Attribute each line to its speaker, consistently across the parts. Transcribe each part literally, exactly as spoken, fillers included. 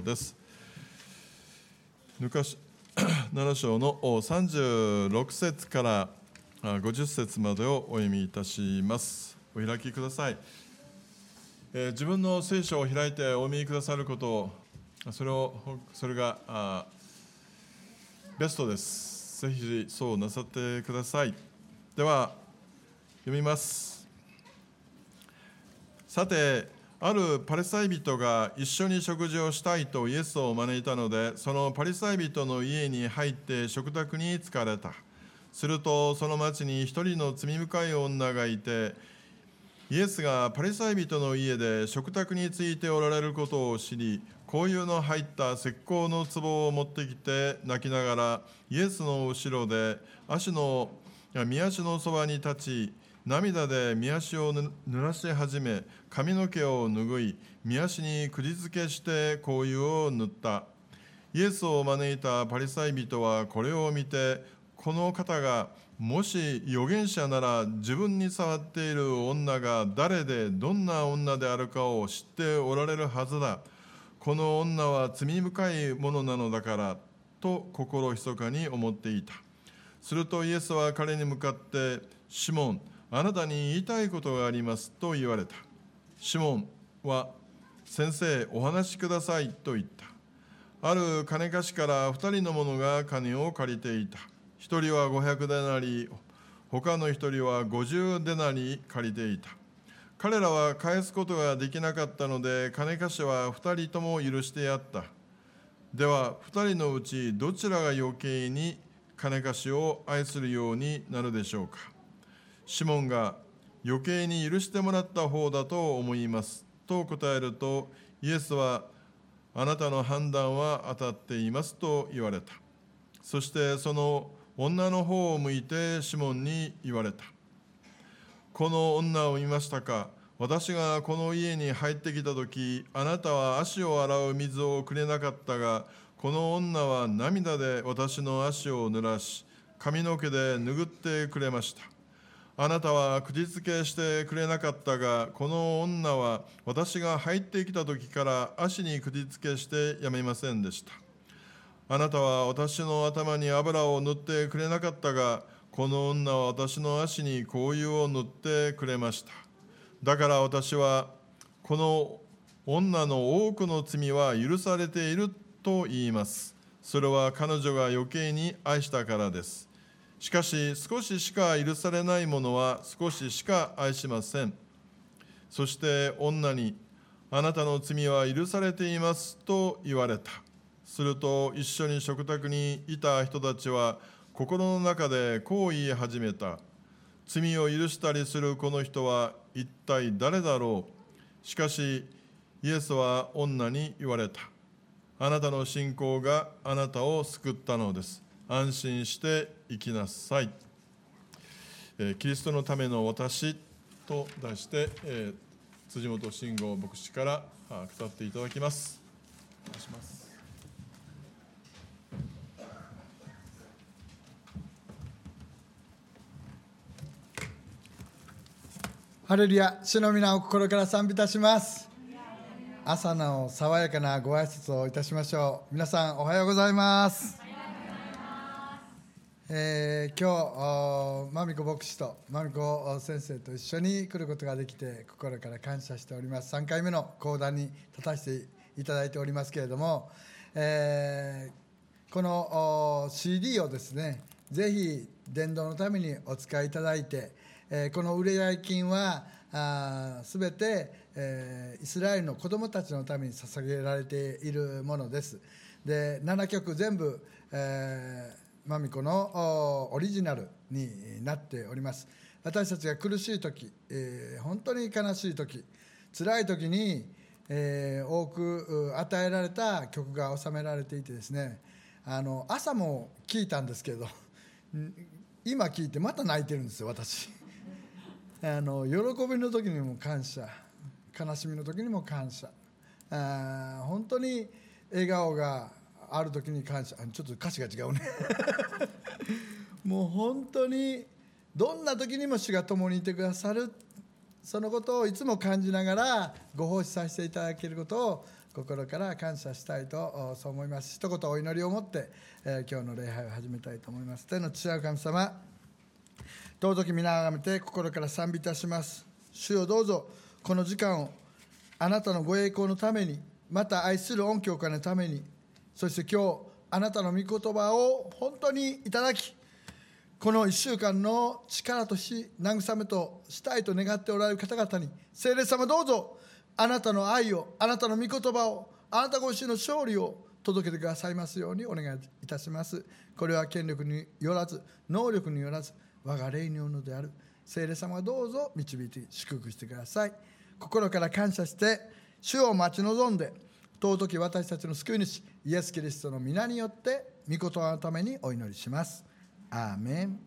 Speaker 1: です。ルカなな章のさんじゅうろく節からごじゅっ節までをお読みいたします。お開きください。えー、自分の聖書を開いてお読みくださることを、それをそれがあベストです。ぜひそうなさってください。では読みます。さて、あるパリサイ人が一緒に食事をしたいとイエスを招いたので、そのパリサイ人の家に入って食卓に疲れた。するとその町に一人の罪深い女がいて、イエスがパリサイ人の家で食卓についておられることを知り、香油の入った石膏の壺を持ってきて泣きながらイエスの後ろで足の御足のそばに立ち、涙で御足を濡らし始め、髪の毛を拭い、御足に釘付けして香油を塗った。イエスを招いたパリサイ人はこれを見て、この方がもし預言者なら自分に触っている女が誰でどんな女であるかを知っておられるはずだ。この女は罪深いものなのだからと心密かに思っていた。するとイエスは彼に向かって、シモン、あなたに言いたいことがありますと言われた。シモンは、先生、お話しくださいと言った。ある金貸しから二人の者が金を借りていた。一人は五百デナリ、他の一人は五十デナリ借りていた。彼らは返すことができなかったので、金貸しは二人とも許してやった。では、二人のうちどちらが余計に金貸しを愛するようになるでしょうか。シモンが、余計に許してもらった方だと思いますと答えると、イエスは、あなたの判断は当たっていますと言われた。そしてその女の方を向いてシモンに言われた。この女を見ましたか。私がこの家に入ってきたとき、あなたは足を洗う水をくれなかったが、この女は涙で私の足を濡らし、髪の毛で拭ってくれました。あなたは口づけしてくれなかったが、この女は私が入ってきたときから足に口づけしてやめませんでした。あなたは私の頭に油を塗ってくれなかったが、この女は私の足に香油を塗ってくれました。だから私は、この女の多くの罪は許されていると言います。それは彼女が余計に愛したからです。しかし、少ししか許されないものは少ししか愛しません。そして女に、あなたの罪は許されていますと言われた。すると一緒に食卓にいた人たちは心の中でこう言い始めた。罪を許したりするこの人は一体誰だろう。しかしイエスは女に言われた。あなたの信仰があなたを救ったのです。安心して生きなさい。えー、キリストのための私と題して、えー、辻本慎吾牧師から語っていただきます。お願いします。
Speaker 2: ハレルヤ、主の皆を心から賛美いたします。朝の爽やかなご挨拶をいたしましょう。皆さんおはようございます。えー、今日、まみこ牧師とまみこ先生と一緒に来ることができて心から感謝しております。さんかいめの講談に立たせていただいておりますけれども、えー、この シーディー をですね、ぜひ伝道のためにお使いいただいて、えー、この売上金はすべて、えー、イスラエルの子どもたちのために捧げられているものです。で、ななきょく全部、えーまみこのオリジナルになっております。私たちが苦しいとき、えー、本当に悲しいとき、辛いときに、えー、多く与えられた曲が収められていてですね、あの朝も聴いたんですけど、今聴いてまた泣いてるんですよ、私。あの喜びの時にも感謝、悲しみの時にも感謝、あ本当に笑顔がある時に感謝。ちょっと歌詞が違うねもう本当にどんな時にも主が共にいてくださる、そのことをいつも感じながらご奉仕させていただけることを心から感謝したいとそう思います。一言お祈りを持って、えー、今日の礼拝を始めたいと思います。天の父なる神様、尊き皆をあがめて心から賛美いたします。主よ、どうぞこの時間をあなたのご栄光のために、また愛する御教会のために、そして今日あなたの御言葉を本当にいただき、このいっしゅうかんの力とし慰めとしたいと願っておられる方々に、聖霊様どうぞあなたの愛を、あなたの御言葉を、あなたご自身の勝利を届けてくださいますようにお願いいたします。これは権力によらず、能力によらず、我が霊によるのである。聖霊様どうぞ導いて祝福してください。心から感謝して主を待ち望んで、尊き私たちの救い主イエス・キリストの皆によって御言葉のためにお祈りします。アーメン。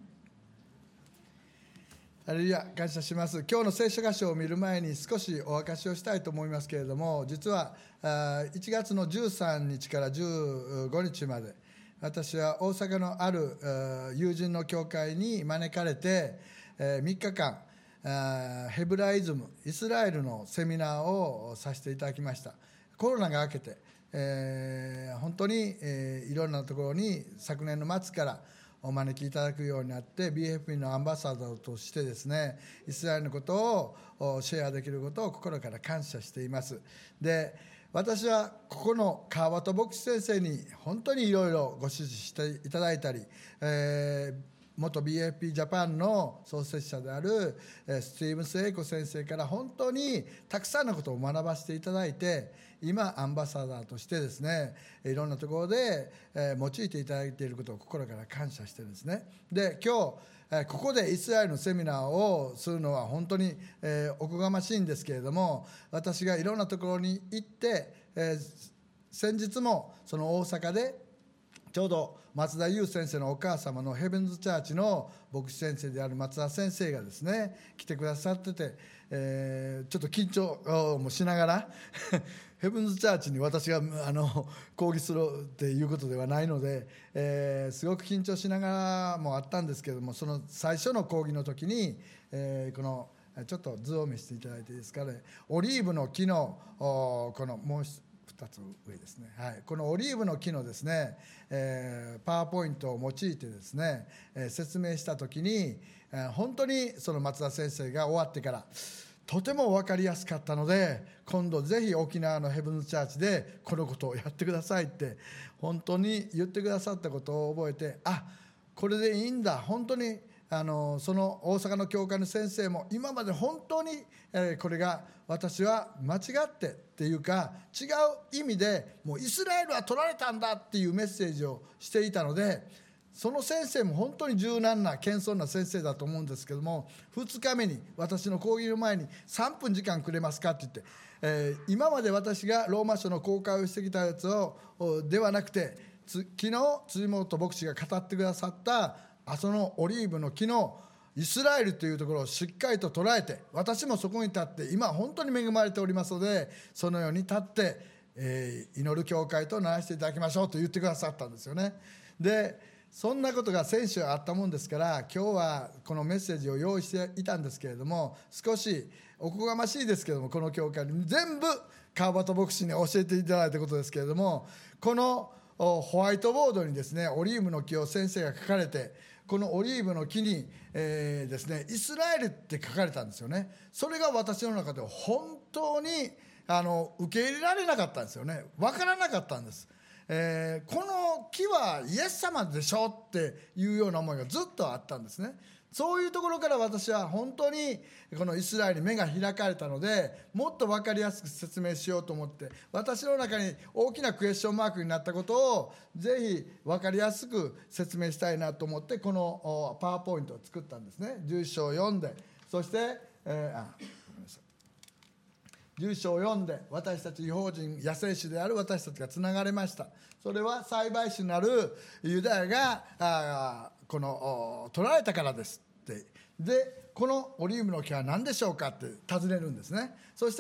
Speaker 2: ハレルヤ、感謝します。今日の聖書箇所を見る前に少しお明かしをしたいと思いますけれども、実はいちがつのじゅうさんにちからじゅうごにちまで、私は大阪のある友人の教会に招かれてみっかかんヘブライズム、イスラエルのセミナーをさせていただきました。コロナが明けて、えー、本当に、えー、いろんなところに昨年の末からお招きいただくようになって、 ビーエフピー のアンバサダーとしてですね、イスラエルのことをシェアできることを心から感謝しています。で、私はここの川端牧師先生に本当にいろいろご指示していただいたり、えー、元 ビーエフピー ジャパンの創設者であるスティーブンス・エイコ先生から本当にたくさんのことを学ばせていただいて、今アンバサダーとしてですね、いろんなところで用いていただいていることを心から感謝してるんですね。で、今日ここでイスラエルのセミナーをするのは本当におこがましいんですけれども、私がいろんなところに行って、先日もその大阪でちょうど松田優先生のお母様のヘブンズチャーチの牧師先生である松田先生がですね来てくださってて、えー、ちょっと緊張もしながらヘブンズチャーチに私があの講義するっていうことではないので、えー、すごく緊張しながらもあったんですけれども、その最初の講義の時に、えー、このちょっと図を見せていただいていいですかね。オリーブの木のこのもう一つふたつ上ですね、はい、このオリーブの木のですね、えー、パワーポイントを用いてですね、えー、説明したときに、えー、本当にその松田先生が終わってからとても分かりやすかったので、今度ぜひ沖縄のヘブンズチャーチでこのことをやってくださいって本当に言ってくださったことを覚えて、あ、これでいいんだ、本当にあのその大阪の教会の先生も今まで本当に、えー、これが私は間違ってっていうか違う意味でもうイスラエルは取られたんだっていうメッセージをしていたので、その先生も本当に柔軟な謙遜な先生だと思うんですけども、ふつかめに私の講義の前にさんぷん時間くれますかって言って、えー、今まで私がローマ書の公開をしてきたやつをではなくて、昨日辻本牧師が語ってくださったあそのオリーブの木のイスラエルというところをしっかりと捉えて、私もそこに立って今本当に恵まれておりますので、そのように立って、えー、祈る教会とならせていただきましょうと言ってくださったんですよね。で、そんなことが先週あったもんですから、今日はこのメッセージを用意していたんですけれども、少しおこがましいですけれども、この教会に全部川端牧師に教えていただいたことですけれども、このホワイトボードにですねオリーブの木を先生が書かれて、このオリーブの木に、えー、ですねイスラエルって書かれたんですよね。それが私の中で本当にあの受け入れられなかったんですよね。分からなかったんです。えー、この木はイエス様でしょっていうような思いがずっとあったんですね。そういうところから私は本当にこのイスラエルに目が開かれたので、もっと分かりやすく説明しようと思って、私の中に大きなクエスチョンマークになったことをぜひ分かりやすく説明したいなと思って、このパワーポイントを作ったんですね。じゅういっ章を読んで、そして、えー、あじゅういっ章を読んで、私たち異邦人野生種である私たちがつながれました。それは栽培種なるユダヤがあこの取られたからですって。で、このオリーブの木は何でしょうかって尋ねるんですね。そしたら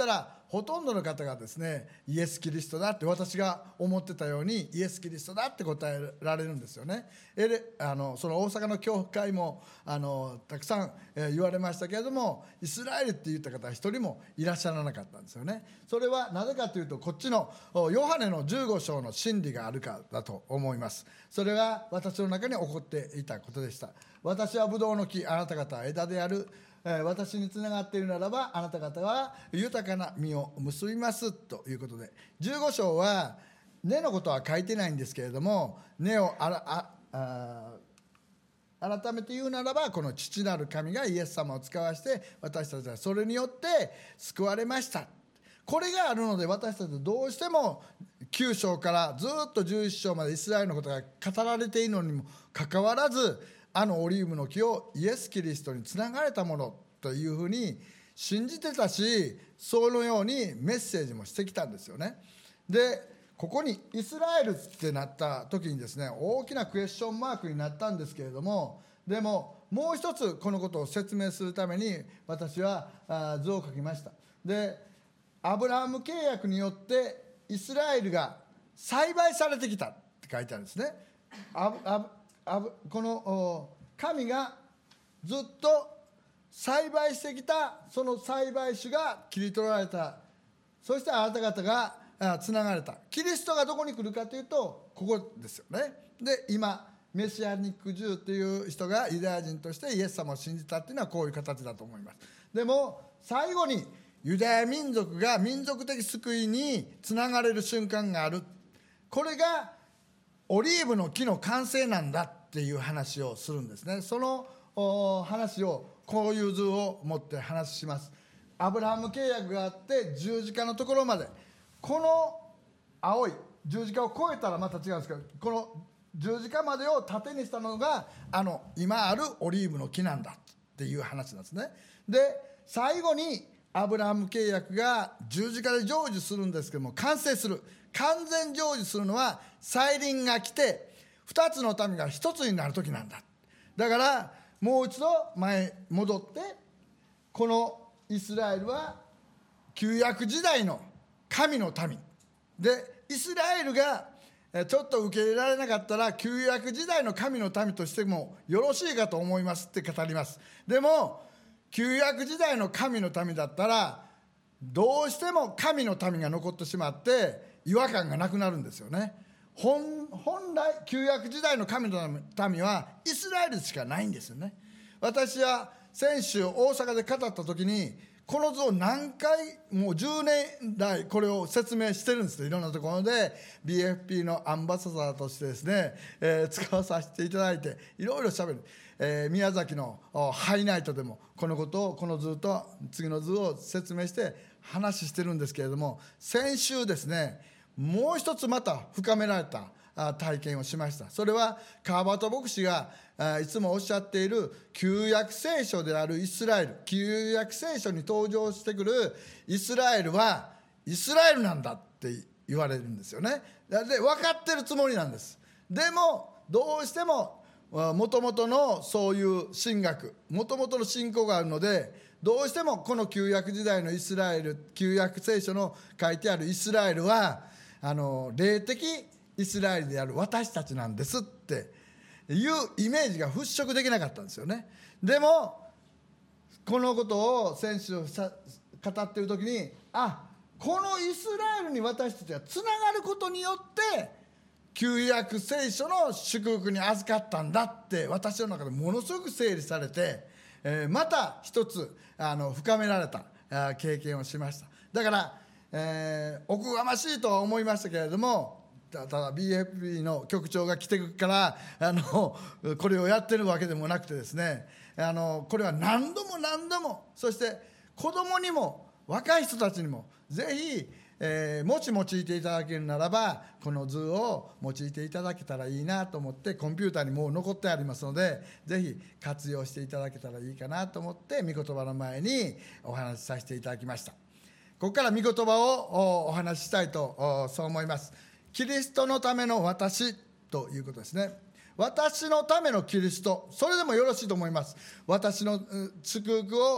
Speaker 2: ほとんどの方がですね、イエス・キリストだって、私が思ってたようにイエス・キリストだって答えられるんですよね。エレあのその大阪の教会もあのたくさん、えー、言われましたけれども、イスラエルって言った方は一人もいらっしゃらなかったんですよね。それはなぜかというと、こっちのヨハネのじゅうご章の真理があるからだと思います。それが私の中に起こっていたことでした。私はブドウの木、あなた方は枝である。私につながっているならば、あなた方は豊かな実を結びますということで、じゅうご章は根のことは書いてないんですけれども、根をあらああ改めて言うならば、この父なる神がイエス様を使わして私たちはそれによって救われました。これがあるので、私たちはどうしてもきゅう章からずっとじゅういち章までイスラエルのことが語られているのにもかかわらず、あのオリーブの木をイエス・キリストにつながれたものというふうに信じてたし、そのようにメッセージもしてきたんですよね。で、ここにイスラエルってなった時にですね、大きなクエスチョンマークになったんですけれども、でももう一つこのことを説明するために私は図を書きました。で、アブラハム契約によってイスラエルが栽培されてきたって書いてあるんですね。アブアブこの神がずっと栽培してきたその栽培種が切り取られた。そしてあなた方がつながれた。キリストがどこに来るかというとここですよね。で、今メシアニックジューという人がユダヤ人としてイエス様を信じたっていうのはこういう形だと思います。でも最後にユダヤ民族が民族的救いにつながれる瞬間がある。これがオリーブの木の完成なんだっていう話をするんですね。その話をこういう図を持って話します。アブラハム契約があって十字架のところまで、この青い十字架を越えたらまた違うんですけど、この十字架までを盾にしたのがあの今あるオリーブの木なんだっていう話なんですね。で、最後にアブラハム契約が十字架で成就するんですけども、完成する、完全成就するのは再臨が来て二つの民が一つになる時なんだ。だからもう一度前へ戻って、このイスラエルは旧約時代の神の民で、イスラエルがちょっと受け入れられなかったら旧約時代の神の民としてもよろしいかと思いますって語ります。でも旧約時代の神の民だったらどうしても神の民が残ってしまって違和感がなくなるんですよね。 本, 本来旧約時代の神の民はイスラエルしかないんですよね。私は先週大阪で語った時にこの図を何回もうじゅうねんだいこれを説明してるんですよ。いろんなところで ビーエフピー のアンバサダーとしてですね、えー、使わさせていただいていろいろしゃべる、えー、宮崎のハイナイトでもこのことをこの図と次の図を説明して話してるんですけれども、先週ですね、もう一つまた深められた体験をしました。それは川端牧師がいつもおっしゃっている旧約聖書であるイスラエル、旧約聖書に登場してくるイスラエルはイスラエルなんだって言われるんですよね。で、分かってるつもりなんです。でもどうしてももともとのそういう神学、もともとの信仰があるので、どうしてもこの旧約時代のイスラエル、旧約聖書の書いてあるイスラエルはあの霊的イスラエルである私たちなんですっていうイメージが払拭できなかったんですよね。でもこのことを先週さ語っている時に、あ、このイスラエルに私たちはつながることによって旧約聖書の祝福に預かったんだって私の中でものすごく整理されて、えー、また一つあの深められたあ経験をしました。だから、えー、おこがましいとは思いましたけれども、ただ ビーエフピー の局長が来てからあのこれをやってるわけでもなくてですね、あのこれは何度も何度も、そして子供にも若い人たちにもぜひ、えー、もし用いていただけるならばこの図を用いていただけたらいいなと思って、コンピューターにもう残ってありますのでぜひ活用していただけたらいいかなと思って御言葉の前にお話しさせていただきました。ここから御言葉をお話ししたいとそう思います。キリストのための私ということですね。私のためのキリスト、それでもよろしいと思います。私の祝福を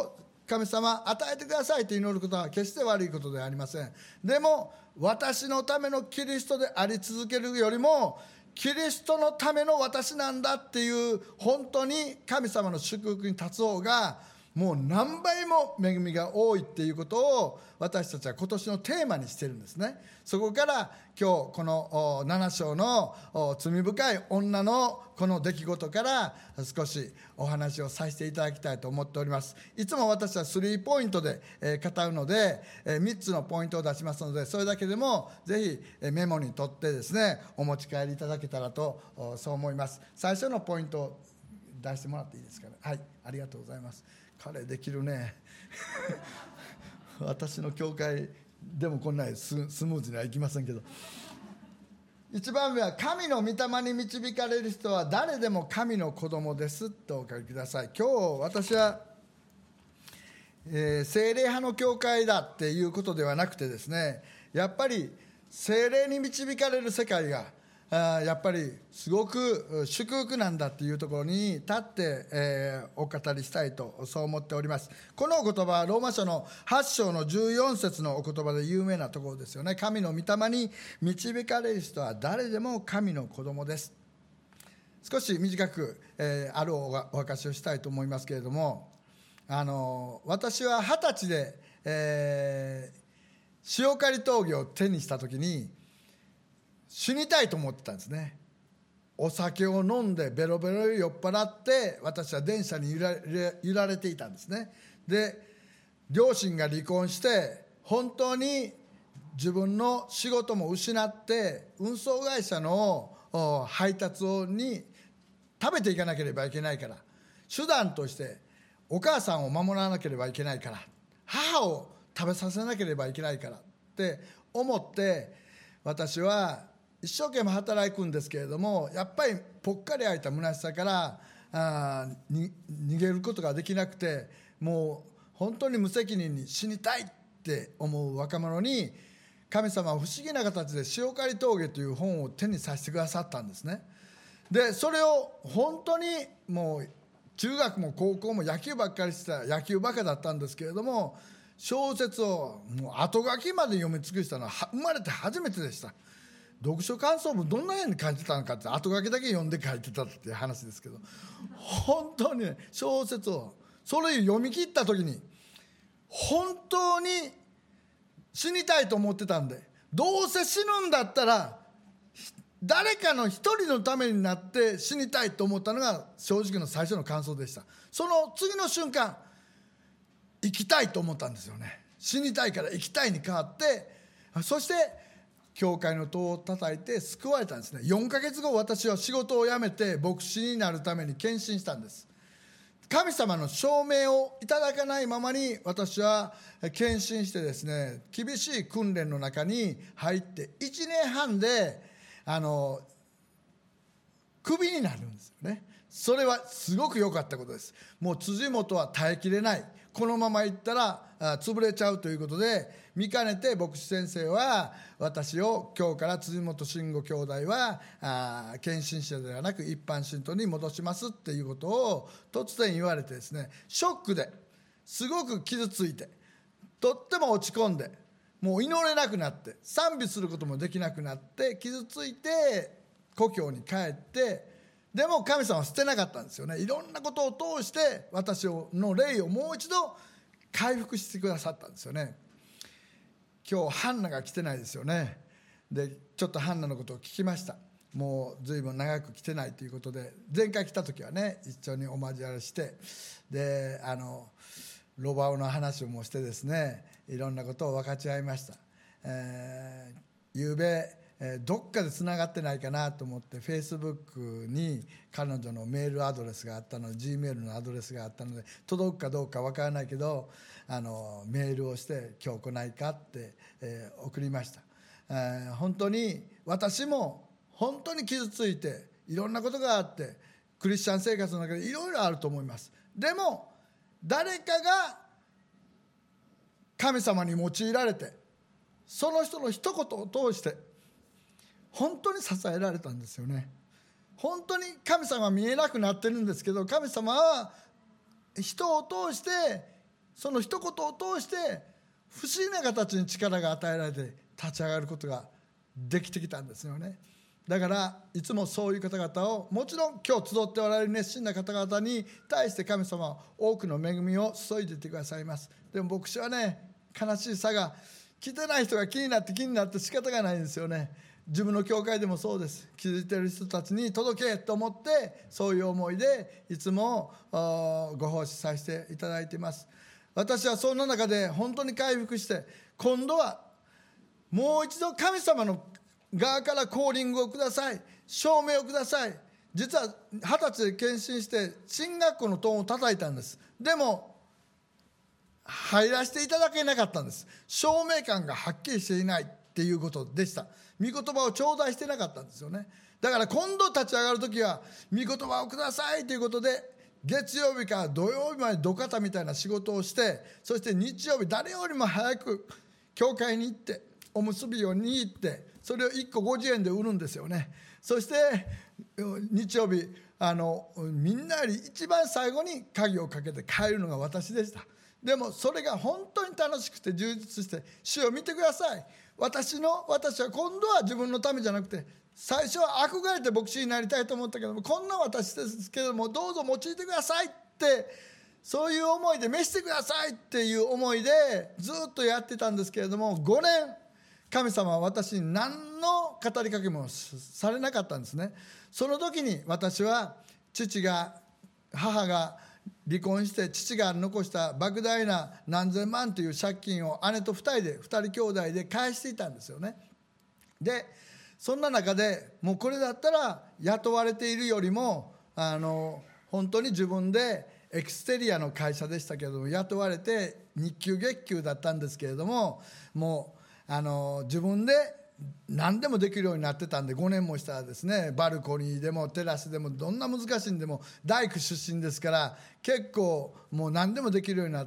Speaker 2: 神様与えてくださいと祈ることは決して悪いことではありません。でも私のためのキリストであり続けるよりも、キリストのための私なんだっていう、本当に神様の祝福に立つ方がもう何倍も恵みが多いっていうことを私たちは今年のテーマにしてるんですね。そこから今日このなな章の罪深い女のこの出来事から少しお話をさせていただきたいと思っております。いつも私はスリーポイントで語るのでみっつのポイントを出しますので、それだけでもぜひメモに取ってですね、お持ち帰りいただけたらとそう思います。最初のポイントを出してもらっていいですかね。はい、ありがとうございます。彼できるね私の教会でもこんなに ス, スムーズにはいきませんけど、いちばんめは神の御霊に導かれる人は誰でも神の子供ですとお書きください。今日私は、えー、聖霊派の教会だっていうことではなくてですね、やっぱり聖霊に導かれる世界があやっぱりすごく祝福なんだっていうところに立って、えー、お語りしたいとそう思っております。このお言葉はローマ書のはち章のじゅうよん節のお言葉で有名なところですよね。神の御霊に導かれる人は誰でも神の子供です。少し短く、えー、あるお証をしたいと思いますけれども、あの私は二十歳で、えー、塩刈峠を手にした時に死にたいと思ってたんですね。お酒を飲んでベロベロ酔っ払って私は電車に揺られ、揺られていたんですね。で両親が離婚して本当に自分の仕事も失って運送会社の配達に食べていかなければいけないから、手段としてお母さんを守らなければいけないから、母を食べさせなければいけないからって思って、私は一生懸命働くんですけれども、やっぱりぽっかり開いた虚しさからあに逃げることができなくて、もう本当に無責任に死にたいって思う若者に、神様は不思議な形で塩刈峠という本を手にさせてくださったんですね。でそれを本当にもう中学も高校も野球ばっかりしてた野球バカだったんですけれども、小説をもう後書きまで読み尽くしたのは生まれて初めてでした。読書感想文どんなように書いてたのかって後書きだけ読んで書いてたっていう話ですけど、本当に、ね、小説をそれ読み切った時に本当に死にたいと思ってたんで、どうせ死ぬんだったら誰かの一人のためになって死にたいと思ったのが正直の最初の感想でした。その次の瞬間、生きたいと思ったんですよね。死にたいから生きたいに変わって、そして教会の戸を叩いて救われたんですね。よんかげつご、私は仕事を辞めて牧師になるために献身したんです。神様の証明をいただかないままに私は献身してですね、厳しい訓練の中に入っていちねんはんであのクビになるんですよね。それはすごく良かったことです。もう辻元は耐えきれない、このままいったら潰れちゃうということで、見かねて牧師先生は私を今日から辻元慎吾兄弟はあ献身者ではなく一般信徒に戻しますっていうことを突然言われてですね、ショックですごく傷ついて、とっても落ち込んで、もう祈れなくなって賛美することもできなくなって傷ついて故郷に帰って、でも神様は捨てなかったんですよね。いろんなことを通して私の霊をもう一度回復してくださったんですよね。今日ハンナが来てないですよね。でちょっとハンナのことを聞きました。もう随分長く来てないということで、前回来た時はね一緒にお交わりして、であのロバオの話をもしてですね、いろんなことを分かち合いました。えー、ゆうべえー、どっかでつながってないかなと思ってフェイスブックに彼女のメールアドレスがあったので G メールのアドレスがあったので、届くかどうか分からないけどあのメールをして今日来ないかって、えー、送りました。えー、本当に私も本当に傷ついていろんなことがあって、クリスチャン生活の中でいろいろあると思います。でも誰かが神様に用いられて、その人の一言を通して本当に支えられたんですよね。本当に神様は見えなくなってるんですけど、神様は人を通してその一言を通して不思議な形に力が与えられて立ち上がることができてきたんですよね。だからいつもそういう方々を、もちろん今日集っておられる熱心な方々に対して神様は多くの恵みを注いでいってくださいます。でも牧師はね、悲しさが来てない人が気になって気になって仕方がないんですよね。自分の教会でもそうです。気づいている人たちに届けと思って、そういう思いでいつもご奉仕させていただいています。私はそんな中で本当に回復して、今度はもう一度神様の側からコーリングをください、証明をください。実は二十歳で献身して進学校の戸を叩いたんです。でも入らせていただけなかったんです。証明感がはっきりしていないっていうことでした。御言葉を頂戴してなかったんですよね。だから今度立ち上がるときは御言葉をくださいということで、月曜日から土曜日まで土方みたいな仕事をして、そして日曜日誰よりも早く教会に行っておむすびを握って、それをいっこごじゅうえんで売るんですよね。そして日曜日あのみんなより一番最後に鍵をかけて帰るのが私でした。でもそれが本当に楽しくて充実して、主を見てください、私の私は今度は自分のためじゃなくて、最初は憧れて牧師になりたいと思ったけども、こんな私ですけれどもどうぞ用いてくださいって、そういう思いで召してくださいっていう思いでずっとやってたんですけれども、ごねん神様は私に何の語りかけもされなかったんですね。その時に私は父が母が離婚して、父が残した莫大な何千万という借金を姉とふたりでふたり兄弟で返していたんですよね。でそんな中でもうこれだったら雇われているよりもあの本当に自分でエクステリアの会社でしたけれども雇われて日給月給だったんですけれども、もうあの自分で何でもできるようになってたんで、ごねんもしたらですね、バルコニーでもテラスでもどんな難しいんでも大工出身ですから結構もう何でもできるようになって、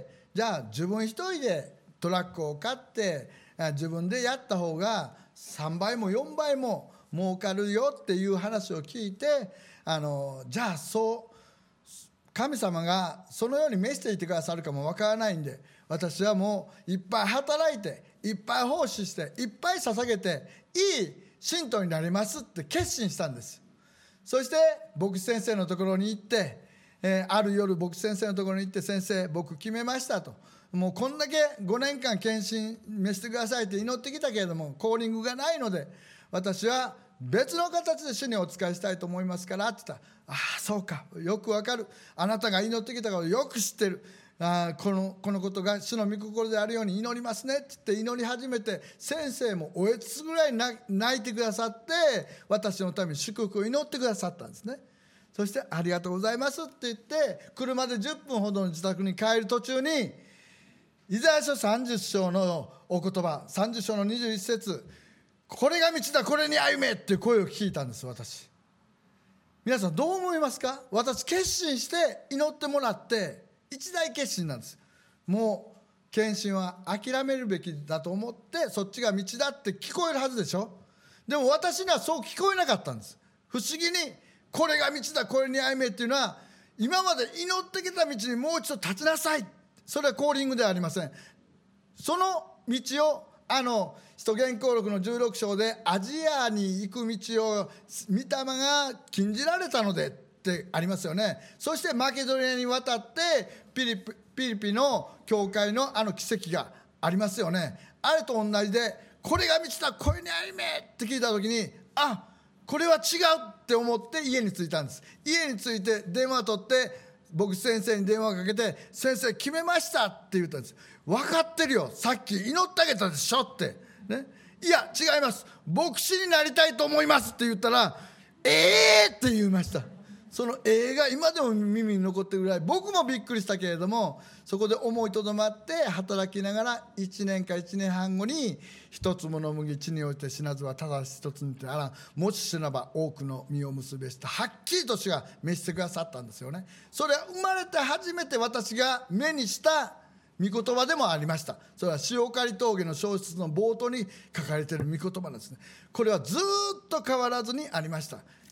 Speaker 2: じゃあ自分一人でトラックを買って自分でやった方がさんばいもよんばいも儲かるよっていう話を聞いて、あのじゃあそう神様がそのように召していてくださるかもわからないんで、私はもういっぱい働いていっぱい奉仕していっぱい捧げていい信徒になりますって決心したんです。そして牧師先生のところに行って、えー、ある夜牧師先生のところに行って、先生僕決めましたと、もうこんだけごねんかん献身召してくださいって祈ってきたけれどもコーリングがないので、私は別の形で主にお仕えしたいと思いますからって言ったら、ああそうか、よくわかる、あなたが祈ってきたことをよく知ってる、あこのこのことが主の御心であるように祈りますねって言って祈り始めて、先生もおえつぐらい泣いてくださって私のために祝福を祈ってくださったんですね。そしてありがとうございますって言って車でじゅっぷんほどの自宅に帰る途中にイザヤ書さんじゅっ章のお言葉、さんじゅっ章のにじゅういち節、これが道だこれに歩めっていう声を聞いたんです。私皆さんどう思いますか？私決心して祈ってもらって一大決心なんです。もう献身は諦めるべきだと思ってそっちが道だって聞こえるはずでしょ。でも私にはそう聞こえなかったんです。不思議にこれが道だこれに歩めっていうのは、今まで祈ってきた道にもう一度立ちなさい、それはコーリングではありません。その道をあの使徒言行録のじゅうろく章でアジアに行く道を御霊が禁じられたのでってありますよね。そしてマケドニアに渡ってピリピ、ピリピの教会のあの奇跡がありますよね。あれと同じでこれが道だこれに歩めって聞いた時に、あこれは違うって思って家に着いたんです。家に着いて電話取って牧師先生に電話かけて、先生決めましたって言ったんです。分かってるよ、さっき祈ってあげたでしょって、ね、いや違います、牧師になりたいと思いますって言ったら、ええーって言いました。そのええが今でも耳に残ってるぐらい僕もびっくりしたけれども、そこで思いとどまって働きながらいちねんかいちねんはん後に一つもの麦地において死なずはただ一つにてあらん、もし死なば多くの実を結べしとはっきりと主が召してくださったんですよね。それは生まれて初めて私が目にした御言葉でもありました。それは塩刈峠の小説の冒頭に書かれている御言葉なんですね。これはずっと変わらずにありました。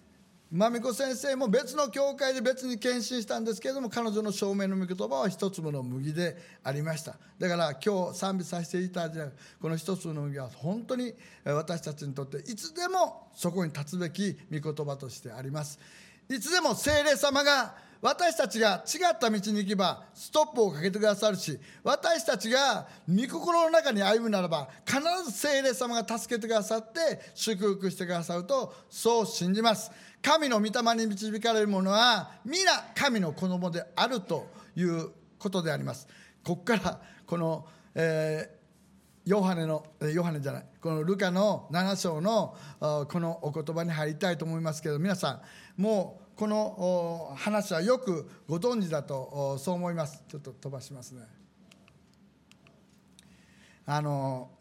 Speaker 2: まみこ先生も別の教会で別に献身したんですけれども、彼女の証明の御言葉は一粒の麦でありました。だから今日賛美させていただいたこの一粒の麦は本当に私たちにとっていつでもそこに立つべき御言葉としてあります。いつでも聖霊様が私たちが違った道に行けばストップをかけてくださるし、私たちが御心の中に歩むならば必ず聖霊様が助けてくださって祝福してくださると、そう信じます。神の御霊に導かれる者は皆神の子供であるということであります。ここからこの、えー、ヨハネのヨハネじゃないこのルカのなな章のこのお言葉に入りたいと思いますけど、皆さんもうこの話はよくご存知だとそう思います。ちょっと飛ばしますね。あの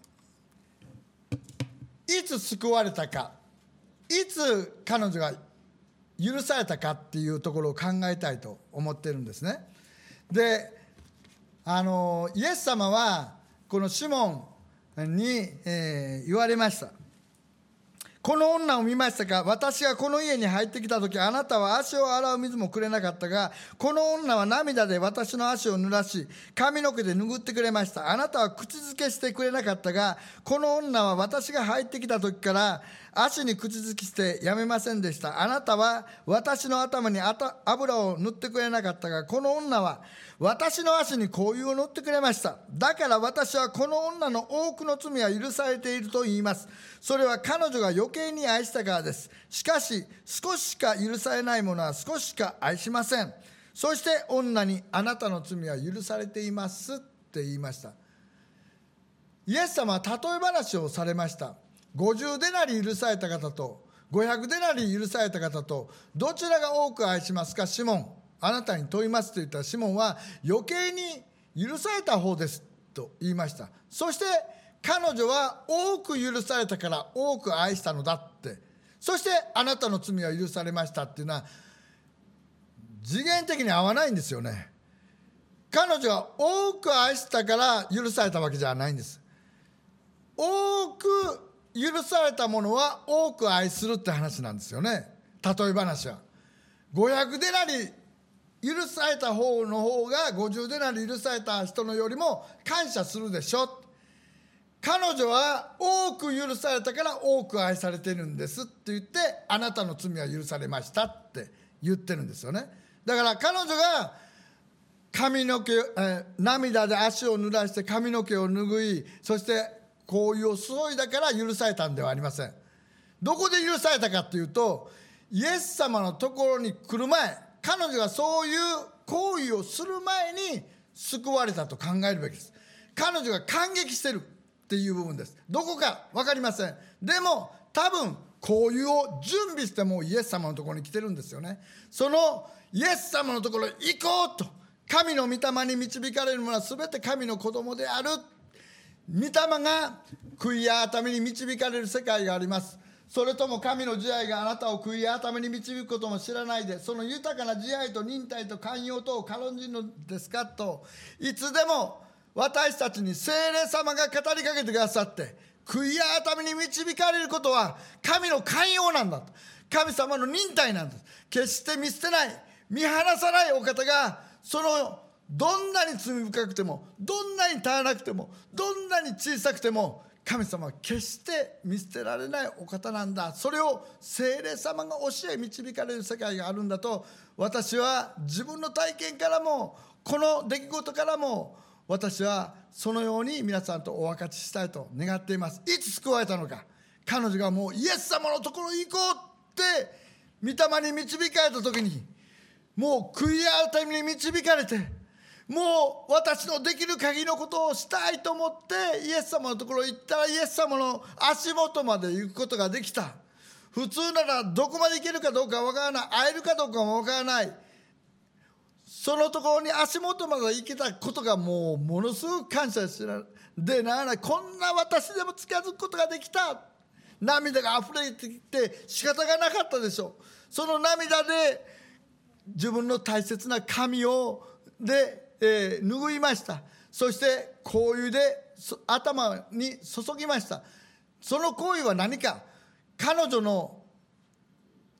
Speaker 2: いつ救われたか、いつ彼女が許されたかっていうところを考えたいと思ってるんですね。で、あのイエス様はこのシモンに、えー、言われました。この女を見ましたか。私がこの家に入ってきたとき、あなたは足を洗う水もくれなかったが、この女は涙で私の足を濡らし、髪の毛で拭ってくれました。あなたは口づけしてくれなかったが、この女は私が入ってきたときから足に口づきしてやめませんでした。あなたは私の頭に油を塗ってくれなかったが、この女は私の足に香油を塗ってくれました。だから私はこの女の多くの罪は許されていると言います。それは彼女が余計に愛したからです。しかし少ししか許されない者は少ししか愛しません。そして女にあなたの罪は許されていますって言いました。イエス様は例え話をされました。ごじゅうデナリ許された方とごひゃくデナリ許された方とどちらが多く愛しますか。シモン、あなたに問いますと言ったら、シモンは余計に許された方ですと言いました。そして彼女は多く許されたから多く愛したのだって、そしてあなたの罪は許されましたっていうのは次元的に合わないんですよね。彼女は多く愛したから許されたわけじゃないんです。多く許されたものは多く愛するって話なんですよね。例え話はごひゃくデナリ許された方の方がごじゅうデナリ許された人のよりも感謝するでしょ。彼女は多く許されたから多く愛されてるんですって言って、あなたの罪は許されましたって言ってるんですよね。だから彼女が髪の毛、えー、涙で足を濡らして髪の毛を拭い、そして香油を注いだから許されたんではありません。どこで許されたかというと、イエス様のところに来る前、彼女がそういう行為をする前に救われたと考えるべきです。彼女が感激してるっていう部分です。どこか分かりません。でも多分香油を準備してもうイエス様のところに来てるんですよね。そのイエス様のところへ行こうと、神の御霊に導かれるものは全て神の子供である。御霊が悔い改めに導かれる世界があります。それとも神の慈愛があなたを悔い改めに導くことも知らないで、その豊かな慈愛と忍耐と寛容とを軽んじるのですかと、いつでも私たちに聖霊様が語りかけてくださって悔い改めに導かれることは神の寛容なんだと、神様の忍耐なんです。決して見捨てない、見放さないお方が、そのどんなに罪深くても、どんなに足らなくても、どんなに小さくても、神様は決して見捨てられないお方なんだ。それを聖霊様が教え導かれる世界があるんだと、私は自分の体験からもこの出来事からも、私はそのように皆さんとお分かちしたいと願っています。いつ救われたのか。彼女がもうイエス様のところに行こうって御霊に導かれた時に、もう悔い改めに導かれて、もう私のできる限りのことをしたいと思ってイエス様のところに行ったら、イエス様の足元まで行くことができた。普通ならどこまで行けるかどうかわからない、会えるかどうかもわからない、そのところに足元まで行けたことがもうものすごく感謝でならない。こんな私でも近づくことができた。涙があふれてきて仕方がなかったでしょう。その涙で自分の大切な髪をでえー、拭いました。そして香油で頭に注ぎました。その行為は何か、彼女の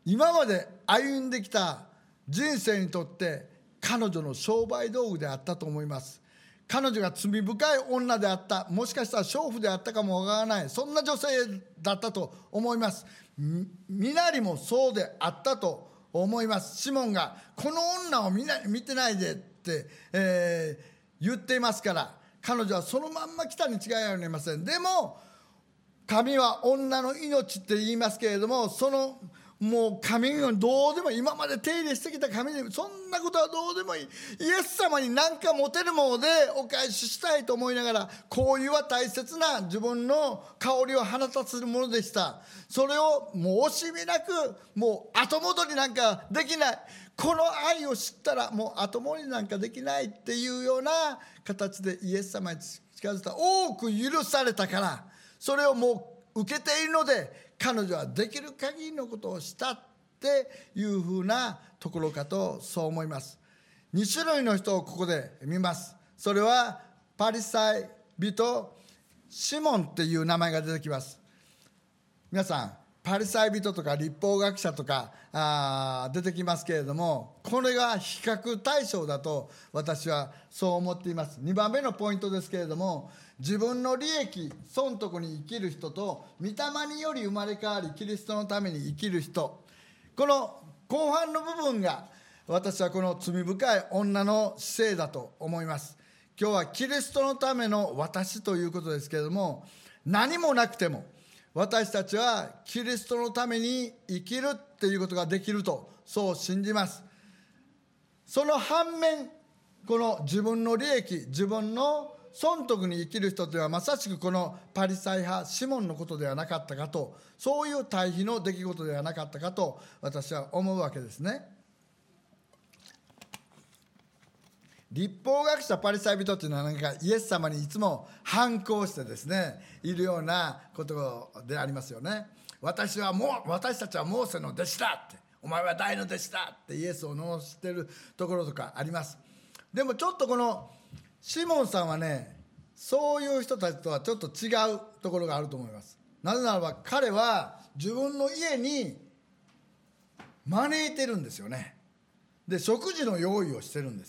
Speaker 2: 今まで歩んできた人生にとって彼女の商売道具であったと思います。彼女が罪深い女であった、もしかしたら娼婦であったかもわからない、そんな女性だったと思います。みなりもそうであったと思います。シモンがこの女を見な見てないでって、えー、言っていますから、彼女はそのまんま来たに違いありません。でも神は女の命って言いますけれども、そのもう神にどうでもいい、今まで手入れしてきた神にそんなことはどうでもいい、イエス様に何か持てるものでお返ししたいと思いながら、香油は大切な自分の香りを放たせるものでした。それをもう惜しみなく、もう後戻りなんかできない、この愛を知ったらもう後戻りなんかできないっていうような形でイエス様に近づいた。多く許されたから、それをもう受けているので、彼女はできる限りのことをしたっていうふうなところかと、そう思います。に種類の人をここで見ます。それはパリサイ人シモンっていう名前が出てきます。皆さん、パリサイ人とか律法学者とかあ出てきますけれども、これが比較対象だと私はそう思っています。にばんめのポイントですけれども、自分の利益損得に生きる人と、御霊により生まれ変わりキリストのために生きる人、この後半の部分が私はこの罪深い女の姿勢だと思います。今日はキリストのための私ということですけれども、何もなくても私たちはキリストのために生きるっていうことができると、そう信じます。その反面、この自分の利益、自分の損得に生きる人というのはまさしくこのパリサイ派シモンのことではなかったかと、そういう対比の出来事ではなかったかと私は思うわけですね。律法学者パリサイ人というのはなんかイエス様にいつも反抗してですねいるようなことでありますよね。私はもう私たちはモーセの弟子だって、お前は大の弟子だってイエスを罵っているところとかあります。でもちょっとこのシモンさんはね、そういう人たちとはちょっと違うところがあると思います。なぜならば彼は自分の家に招いてるんですよね。で食事の用意をしてるんです。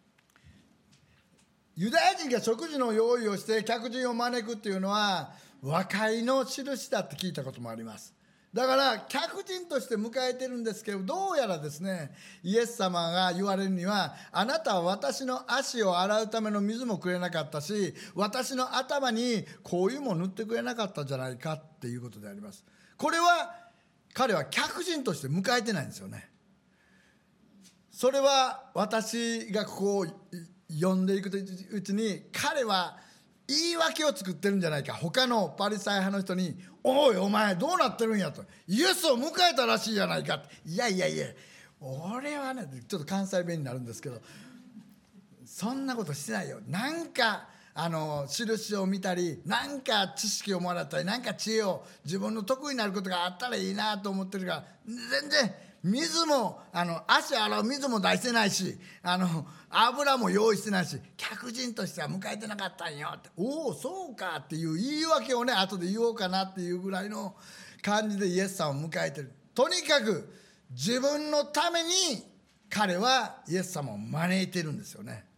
Speaker 2: ユダヤ人が食事の用意をして客人を招くっていうのは和解の印だって聞いたこともあります。だから客人として迎えてるんですけど、どうやらですね、イエス様が言われるには、あなたは私の足を洗うための水もくれなかったし、私の頭に香油も塗ってくれなかったんじゃないかっていうことであります。これは彼は客人として迎えてないんですよね。それは私がここを読んでいくうちに、彼は言い訳を作ってるんじゃないか。他のパリサイ派の人に、おいお前どうなってるんやと、イエスを迎えたらしいじゃないかって。いやいやいや、俺はね、ちょっと関西弁になるんですけど、そんなことしてないよ。なんかあの印を見たり、なんか知識をもらったり、なんか知恵を、自分の得意になることがあったらいいなと思ってるから、全然水もあの足洗う水も出してないし、あの油も用意してないし、客人としては迎えてなかったんよって。おおそうかっていう言い訳をね後で言おうかなっていうぐらいの感じでイエスさんを迎えてる。とにかく自分のために彼はイエス様を招いてるんですよね。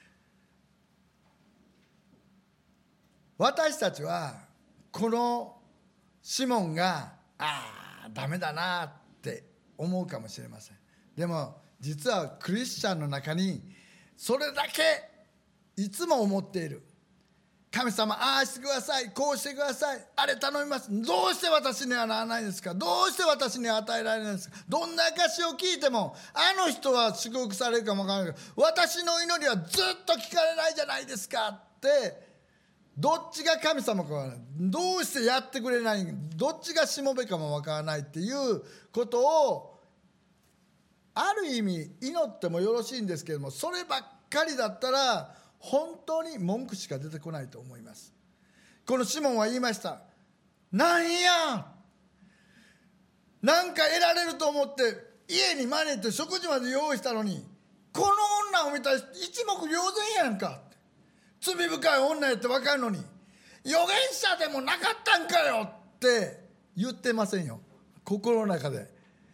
Speaker 2: 私たちはこのシモンがああダメだなって思うかもしれません。でも実はクリスチャンの中にそれだけいつも思っている。神様ああしてください、こうしてください、あれ頼みます、どうして私にはならないんですか、どうして私には与えられないんですか。どんな証を聞いてもあの人は祝福されるかもわからないけど、私の祈りはずっと聞かれないじゃないですかって、どっちが神様かわからない、どうしてやってくれない、どっちがしもべかもわからないっていうことをある意味祈ってもよろしいんですけども、そればっかりだったら本当に文句しか出てこないと思います。このシモンは言いました。なんやなんか得られると思って家に招いて食事まで用意したのに、この女を見たら一目瞭然やんかって、罪深い女やって分かるのに預言者でもなかったんかよって言ってませんよ。心の中で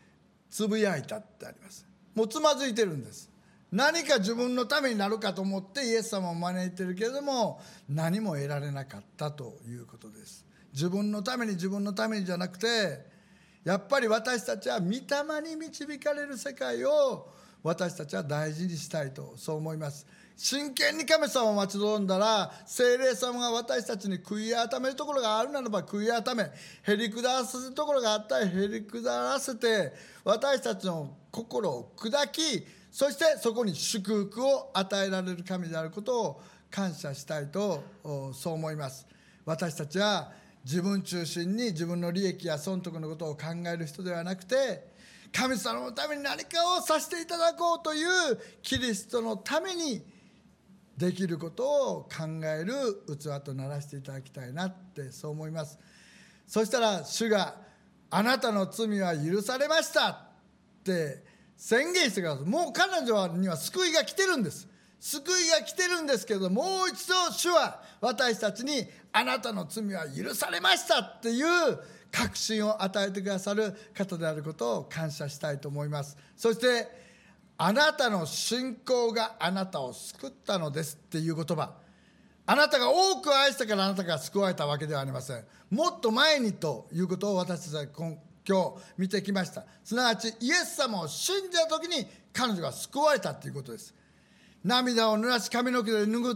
Speaker 2: つぶやいたってあります。もうつまずいてるんです。何か自分のためになるかと思ってイエス様を招いてるけれども、何も得られなかったということです。自分のために自分のためにじゃなくて、やっぱり私たちは御霊に導かれる世界を私たちは大事にしたいと、そう思います。真剣に神様を待ち望んだら、聖霊様が私たちに悔い改めるところがあるならば悔い改め、へりくだらせるところがあったらへりくだらせて、私たちの心を砕き、そしてそこに祝福を与えられる神であることを感謝したいと、そう思います。私たちは自分中心に自分の利益や損得のことを考える人ではなくて、神様のために何かをさせていただこうというキリストのためにできることを考える器とならせていただきたいなって、そう思います。そしたら主があなたの罪は許されましたって宣言してください。もう彼女には救いが来てるんです。救いが来てるんですけれど、もう一度主は私たちにあなたの罪は許されましたっていう確信を与えてくださる方であることを感謝したいと思います。そしてあなたの信仰があなたを救ったのですっていう言葉、あなたが多く愛したからあなたが救われたわけではありません。もっと前にということを私たちは今今日見てきました。すなわちイエス様を信じた時に彼女が救われたということです。涙を濡らし髪の毛で拭って、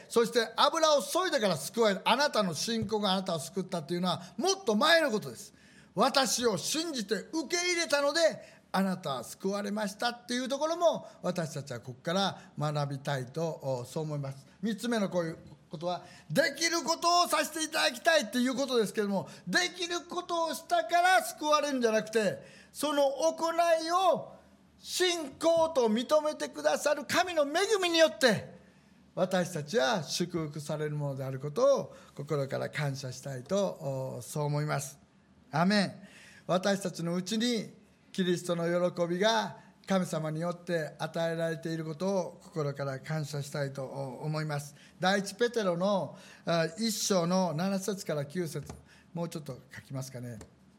Speaker 2: そして油を注いだから救われた。あなたの信仰があなたを救ったというのはもっと前のことです。私を信じて受け入れたのであなたは救われましたっていうところも私たちはここから学びたいと、そう思います。みっつめのこういうことは、できることをさせていただきたいっていうことですけれども、できることをしたから救われるんじゃなくて、その行いを信仰と認めてくださる神の恵みによって私たちは祝福されるものであることを心から感謝したいと、そう思います。アメン。私たちのうちにキリストの喜びが神様によって与えられていることを心から感謝したいと思います。第一ペテロの一章のなな節からきゅう節、もうちょっと書きますかね。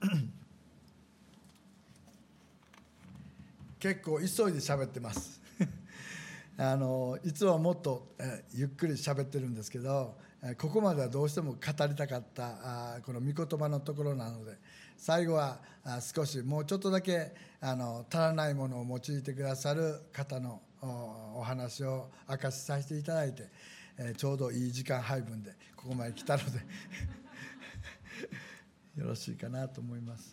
Speaker 2: 結構急いで喋ってますあのいつももっと、えゆっくり喋ってるんですけど、ここまではどうしても語りたかったあこの御言葉のところなので、最後はあ少しもうちょっとだけあの足らないものを用いてくださる方の お, お話を明かしさせていただいて、えー、ちょうどいい時間配分でここまで来たのでよろしいかなと思います。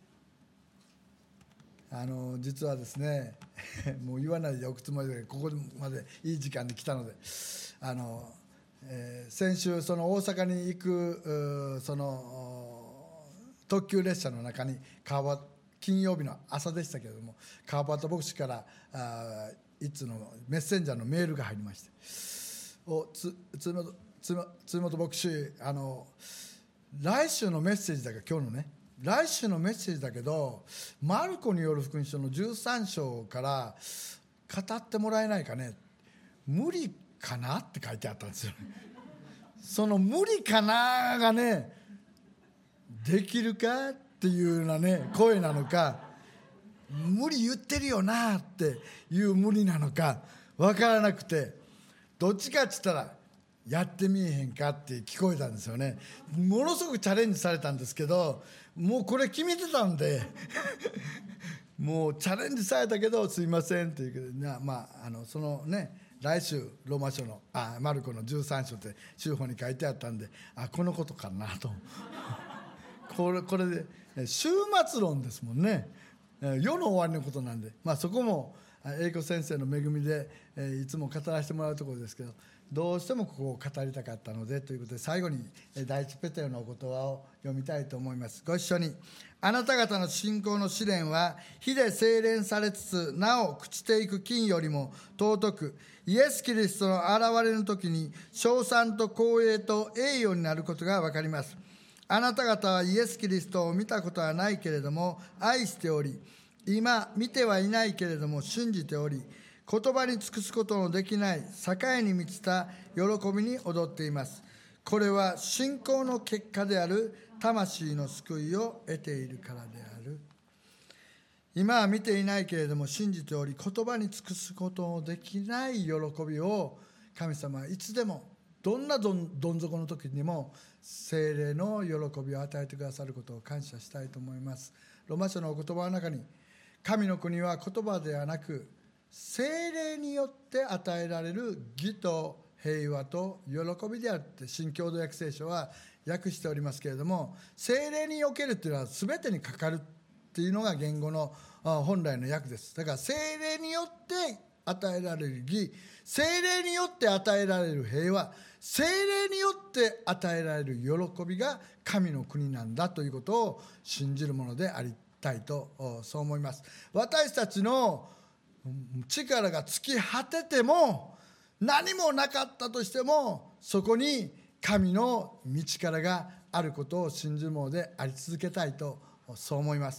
Speaker 2: あの実はですねもう言わないでおくつもりでここまでいい時間で来たので、あの、えー、先週その大阪に行くその特急列車の中に川金曜日の朝でしたけれども、川端牧師からあいつのメッセンジャーのメールが入りまして、おつつ本つ本牧師、あの来週のメッセージだけ今日のね来週のメッセージだけど、マルコによる福音書のじゅうさん章から語ってもらえないかね、無理かなって書いてあったんですよその無理かながね、できるかっていうようなね声なのか、無理言ってるよなっていう無理なのか分からなくて、どっちかって言ったらやってみえへんかって聞こえたんですよね。ものすごくチャレンジされたんですけど、もうこれ決めてたんでもうチャレンジされたけどすいませんっていうけど、まあ、あのそのね来週ローマ書のあマルコのじゅうさん章って週報に書いてあったんで、あこのことかなとこれこれで終末論ですもんね、世の終わりのことなんで、まあ、そこも英子先生の恵みでいつも語らせてもらうところですけど、どうしてもここを語りたかったのでということで、最後に第一ペテロのお言葉を読みたいと思います。ご一緒に。あなた方の信仰の試練は火で精錬されつつなお朽ちていく金よりも尊く、イエス・キリストの現れの時に称賛と光栄と栄誉になることが分かります。あなた方はイエス・キリストを見たことはないけれども愛しており、今見てはいないけれども信じており、言葉に尽くすことのできない栄に満ちた喜びに踊っています。これは信仰の結果である魂の救いを得ているからである。 今は見ていないけれども信じており、言葉に尽くすことのできない喜びを神様はいつでも、どんなどんどん底の時にも聖霊の喜びを与えてくださることを感謝したいと思います。ローマ書のお言葉の中に、神の国は言葉ではなく聖霊によって与えられる義と平和と喜びであって、新共同訳聖書は訳しておりますけれども、聖霊におけるっていうのは全てにかかるっていうのが言語の本来の訳です。だから聖霊によって与えられる義、聖霊によって与えられる平和、聖霊によって与えられる喜びが神の国なんだということを信じるものでありたいと、そう思います。私たちの力が尽き果てても、何もなかったとしても、そこに神の道からがあることを信じるものであり続けたいと、そう思います。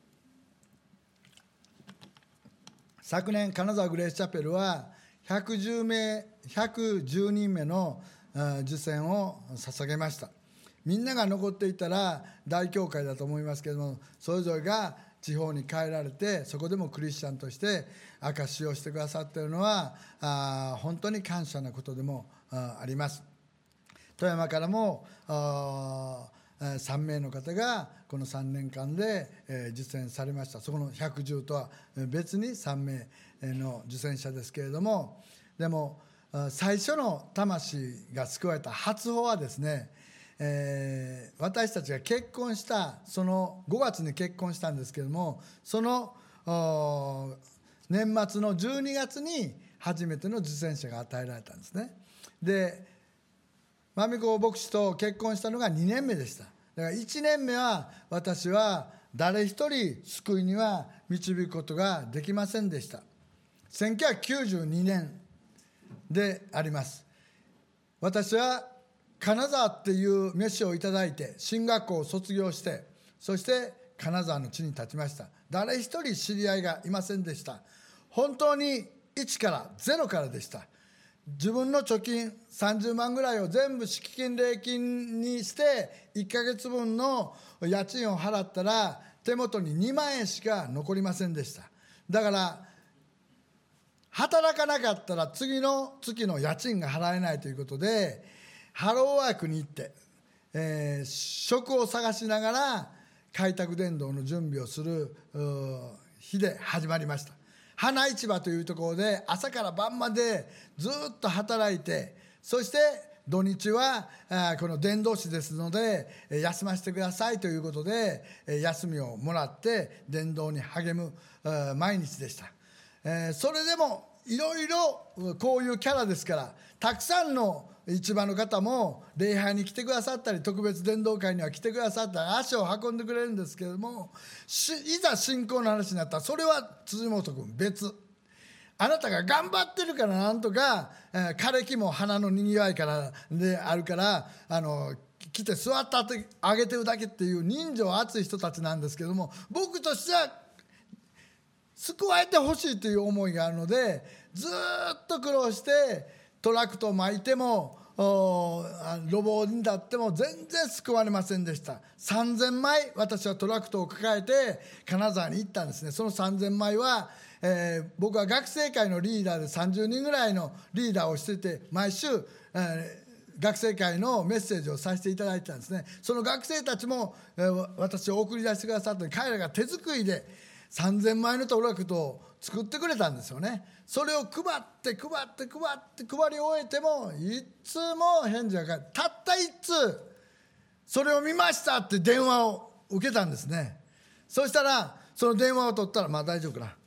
Speaker 2: 昨年金沢グレースチャペルはひゃくじゅうめいひゃくじゅうにんめの受洗を捧げました。みんなが残っていたら大教会だと思いますけれども、それぞれが地方に帰られて、そこでもクリスチャンとして証しをしてくださっているのはあ本当に感謝なことでも あ, あります。富山からもさんめいの方がこのさんねんかんで受洗されました。そこのひゃくじゅうとは別にさんめいの受洗者ですけれども、でも最初の魂が救われた初歩はですね、えー、私たちが結婚したそのごがつに結婚したんですけれども、その年末のじゅうにがつに初めての受洗者が与えられたんですね。で、まみこ牧師と結婚したのがにねんめでした。だからいちねんめは私は誰一人救いには導くことができませんでした。せんきゅうひゃくきゅうじゅうにねんであります。私は金沢っていう飯をいただいて進学校を卒業して、そして金沢の地に立ちました。誰一人知り合いがいませんでした。本当にいちからゼロからでした。自分の貯金さんじゅうまんぐらいを全部敷金礼金にしていっかげつぶんの家賃を払ったら手元ににまんえんしか残りませんでした。だから働かなかったら次の月の家賃が払えないということで、ハローワークに行って、えー、職を探しながら開拓伝道の準備をする日で始まりました。花市場というところで朝から晩までずっと働いて、そして土日はこの伝道師ですので休ませてくださいということで休みをもらって伝道に励む毎日でした。それでもいろいろこういうキャラですから、たくさんの市場の方も礼拝に来てくださったり、特別伝道会には来てくださったり足を運んでくれるんですけれども、いざ信仰の話になったらそれは辻本君別、あなたが頑張ってるからなんとか、えー、枯れ木も花のにぎわいからであるからあの来て座ってあげてるだけっていう人情熱い人たちなんですけれども、僕としては救われてほしいという思いがあるので、ずっと苦労してトラクトを巻いても路傍に立っても全然救われませんでした。さんぜんまい私はトラクトを抱えて金沢に行ったんですね。そのさんぜんまいは、えー、僕は学生会のリーダーでさんじゅうにんぐらいのリーダーをしてて、毎週、えー、学生会のメッセージをさせていただいてたんですね。その学生たちも、えー、私を送り出してくださったので、彼らが手作りでさんぜんまいのトラクトを作ってくれたんですよね。それを配って配って配って配り終えてもいつも返事が返って、たった一通それを見ましたって電話を受けたんですね。そしたらその電話を取ったら、まあ大丈夫かな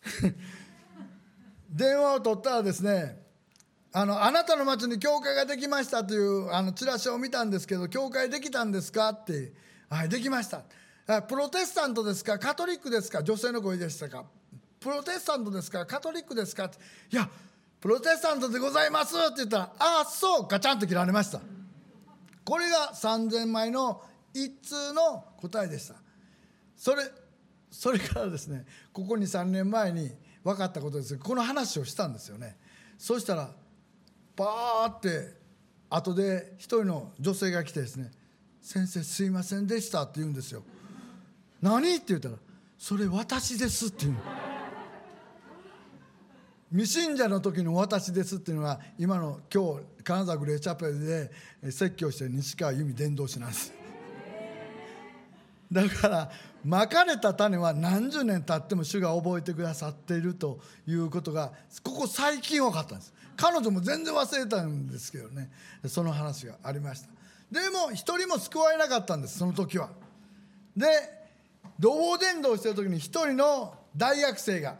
Speaker 2: 電話を取ったらですね、あのあなたの町に教会ができましたというあのチラシを見たんですけど、教会できたんですかって。はい、できました。プロテスタントですかカトリックですか、女性の声でしたか。プロテスタントですかカトリックですかって。いやプロテスタントでございますって言ったら、ああそうガチャンと切られました。これがさんぜんまいの一通の答えでした。それそれからですね、ここにさんねんまえに分かったことですけど、この話をしたんですよね。そうしたらパーって後で一人の女性が来てですね、先生すいませんでしたって言うんですよ。何って言ったら、 それ私ですっていうの。未信者の時の私ですっていうのは、今の今日金沢グレーチャペルで説教してる西川由美伝道師なんです。だからまかれた種は何十年経っても主が覚えてくださっているということがここ最近分かったんです。彼女も全然忘れたんですけどね、その話がありました。でも一人も救われなかったんです、その時は。で同胞伝道してる時に一人の大学生が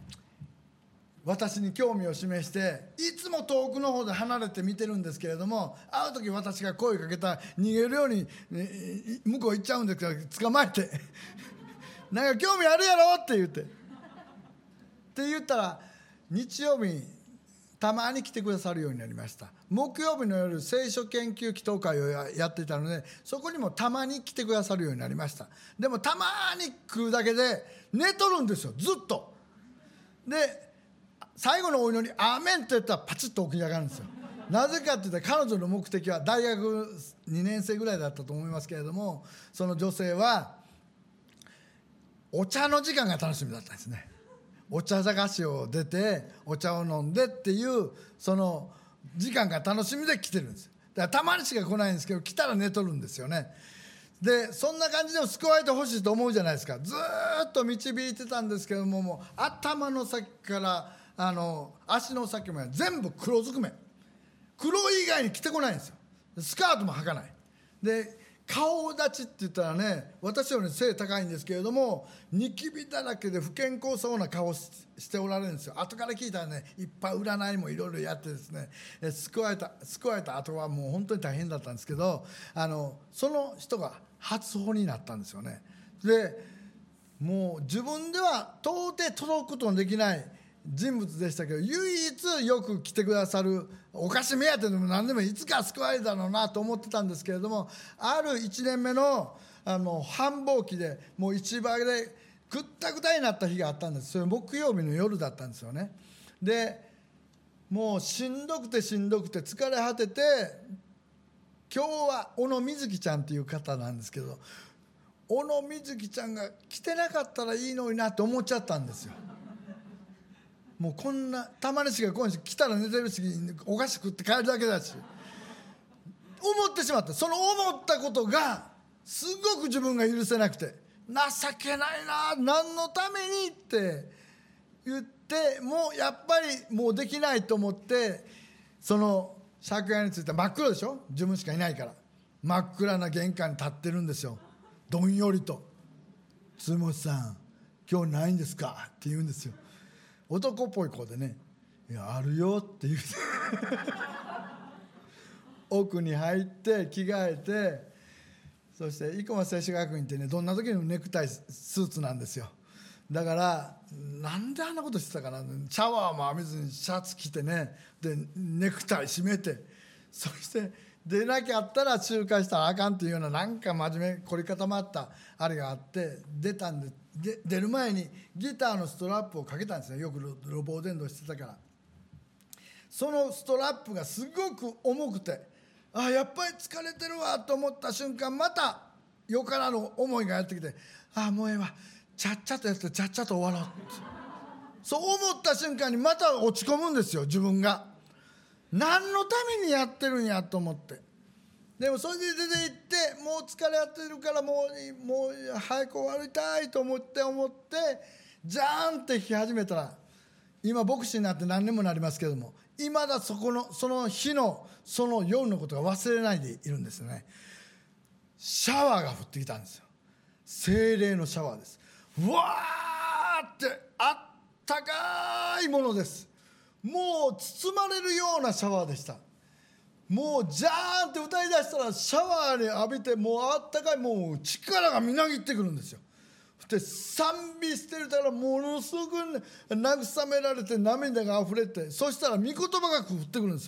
Speaker 2: 私に興味を示して、いつも遠くの方で離れて見てるんですけれども、会う時私が声かけたら逃げるように向こう行っちゃうんですけど、捕まえてなんか興味あるやろって言ってって言ったら、日曜日にたまに来てくださるようになりました。木曜日の夜聖書研究祈祷会をやっていたので、そこにもたまに来てくださるようになりました。でもたまに来るだけで寝とるんですよ、ずっと。で最後のお祈りアーメンって言ったらパチッと起き上がるんですよ。なぜかって言ったら、彼女の目的は大学にねん生ぐらいだったと思いますけれども、その女性はお茶の時間が楽しみだったんですね。お茶探しを出てお茶を飲んでっていうその時間が楽しみで来てるんです。だからたまにしか来ないんですけど、来たら寝とるんですよね。でそんな感じでも救われてほしいと思うじゃないですか。ずーっと導いてたんですけども、もう頭の先からあの足の先まで全部黒ずくめ、黒以外に着てこないんですよ。スカートも履かないで、顔立ちって言ったらね、私より背高いんですけれども、ニキビだらけで不健康そうな顔しておられるんですよ。後から聞いたらね、いっぱい占いもいろいろやってですね、救われた救われた後はもう本当に大変だったんですけど、あのその人が初歩になったんですよね。でもう自分では到底届くことのできない人物でしたけど、唯一よく来てくださる、お菓子目当てでも何でもいつか救われたのなと思ってたんですけれども、あるいちねんめのあの繁忙期でもう市場でくったくたになった日があったんです。それ木曜日の夜だったんですよね。でもうしんどくてしんどくて疲れ果てて、今日は小野瑞希ちゃんっていう方なんですけど、小野瑞希ちゃんが来てなかったらいいのになって思っちゃったんですよ。もうこんなたまにしか来ないし、来たら寝てるし、お菓子食って帰るだけだし、思ってしまった。その思ったことがすごく自分が許せなくて、情けないな、何のためにって言って、もうやっぱりもうできないと思って、その借家について真っ黒でしょ、自分しかいないから。真っ暗な玄関に立ってるんですよ、どんよりと。つもさん今日ないんですかって言うんですよ。男っぽい子でね、いやあるよって言うて奥に入って着替えて、そして生駒聖書学院ってね、どんな時にもネクタイスーツなんですよ。だからなんであんなことしてたかな、シャワーも浴びずにシャツ着てね、でネクタイ締めて、そして出なきゃったら集会したらあかんっていうような、なんか真面目凝り固まったあれがあって出たんで、で出る前にギターのストラップをかけたんですね。よく路傍伝道してたから。そのストラップがすごく重くて、あやっぱり疲れてるわと思った瞬間、またよからぬ思いがやってきて、あもうええわ、ちゃっちゃとやってちゃっちゃと終わろうって、そう思った瞬間にまた落ち込むんですよ、自分が。何のためにやってるんやと思って。でもそれで出て行って、もう疲れ果てるからもうもう早く終わりたいと思って思ってジャーンって弾き始めたら、今牧師になって何年もなりますけども、いまだそこのその日のその夜のことが忘れないでいるんですよね。シャワーが降ってきたんですよ。聖霊のシャワーです。うわーってあったかいものです。もう包まれるようなシャワーでした。もうジャーンって歌い出したらシャワーに浴びて、もうあったかい、もう力がみなぎってくるんですよ。で賛美してるからものすごく慰められて涙があふれて、そしたら御言葉が降ってくるんですよ。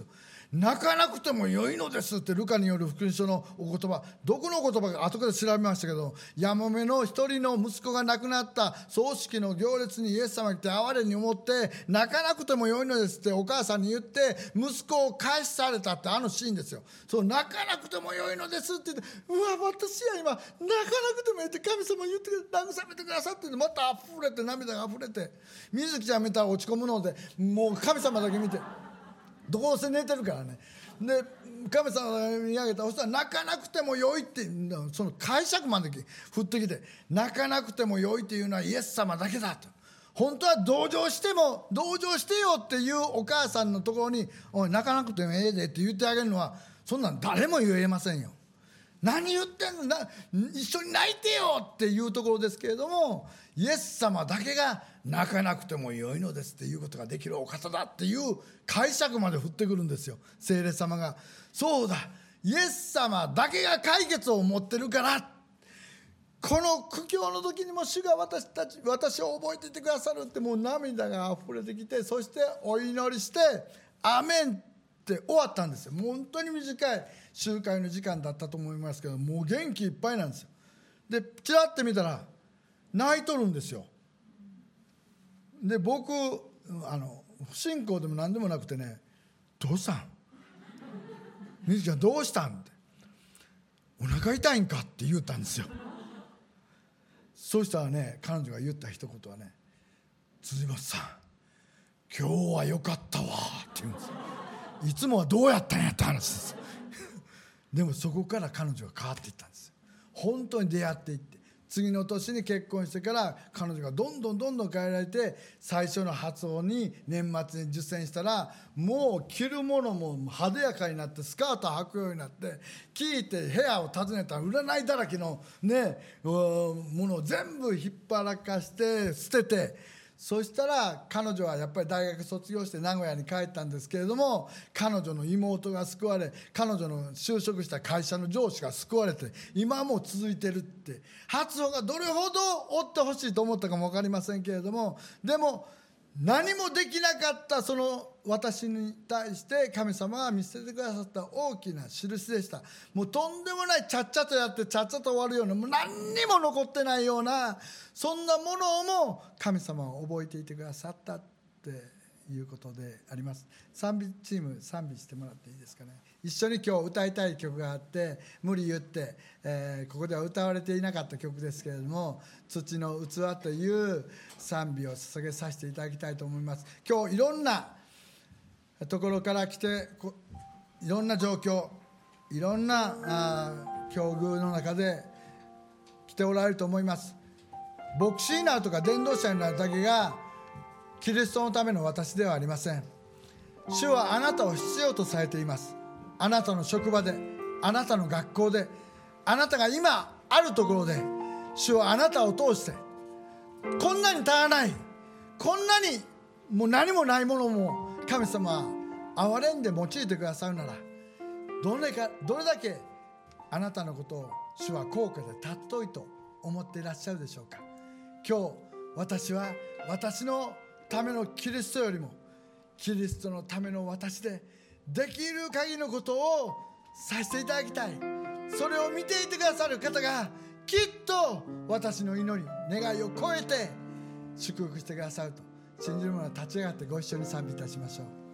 Speaker 2: 泣かなくてもよいのですってルカによる福音書のお言葉、どこの言葉か後で調べましたけど、やもめの一人の息子が亡くなった葬式の行列にイエス様が来て哀れに思って泣かなくてもよいのですってお母さんに言って息子を返しされたってあのシーンですよ。そう泣かなくてもよいのですって言って、うわ私は今泣かなくてもいいって神様言って慰めてくださってまた溢れて涙が溢れて、水木ちゃん見たら落ち込むのでもう神様だけ見てどうせ寝てるからね。で神様が見上げた。そしたら泣かなくてもよいってその解釈まで振ってきて、泣かなくてもよいっていうのはイエス様だけだと。本当は同情しても同情してよっていうお母さんのところにおい泣かなくてもええでって言ってあげるのはそんなん誰も言えませんよ。何言ってんのな一緒に泣いてよっていうところですけれども、イエス様だけが泣かなくてもよいのですっていうことができるお方だっていう解釈まで振ってくるんですよ、聖霊様が。そうだ、イエス様だけが解決を持ってるから、この苦境の時にも主が私たち私を覚えていてくださるってもう涙があふれてきて、そしてお祈りしてアメンって終わったんですよ。もう本当に短い集会の時間だったと思いますけど、もう元気いっぱいなんですよ。でチラッて見たら泣いとるんですよ。で僕あの不信仰でも何でもなくてね、どうしたん水木ちゃんどうしたんって、お腹痛いんかって言ったんですよ。そうしたらね、彼女が言った一言はね、辻本さん今日はよかったわって言うんですよ。いつもはどうやったんやって話ですでもそこから彼女が変わっていったんですよ。本当に出会っていって、次の年に結婚してから彼女がどんどんどんどん変えられて、最初の発音に年末に受験したらもう着るものも派手やかになってスカート履くようになって、聞いて部屋を訪ねたら占いだらけのねものを全部引っ張らかして捨てて、そしたら彼女はやっぱり大学卒業して名古屋に帰ったんですけれども、彼女の妹が救われ、彼女の就職した会社の上司が救われて今も続いてるって、発音がどれほど追ってほしいと思ったかも分かりませんけれども、でも何もできなかったその私に対して神様が見せてくださった大きな印でした。もうとんでもないちゃっちゃとやってちゃっちゃと終わるような、もう何にも残ってないようなそんなものも神様は覚えていてくださったっていうことであります。賛美チーム賛美してもらっていいですかね。一緒に今日歌いたい曲があって、無理言って、えー、ここでは歌われていなかった曲ですけれども、土の器という賛美を捧げさせていただきたいと思います。今日いろんなところから来て、いろんな状況、いろんなあ境遇の中で来ておられると思います。牧師になるとか伝道者になるだけがキリストのための私ではありません。主はあなたを必要とされています。あなたの職場で、あなたの学校で、あなたが今あるところで、主はあなたを通してこんなに足らない、こんなにもう何もないものも神様は憐れんで用いてくださるなら、どれかどれだけあなたのことを主は高価で尊いと思っていらっしゃるでしょうか。今日私は私のためのキリストよりもキリストのための私でできる限りのことをさせていただきたい。それを見ていてくださる方がきっと私の祈り願いを超えて祝福してくださると信じる者は立ち上がってご一緒に賛美いたしましょう。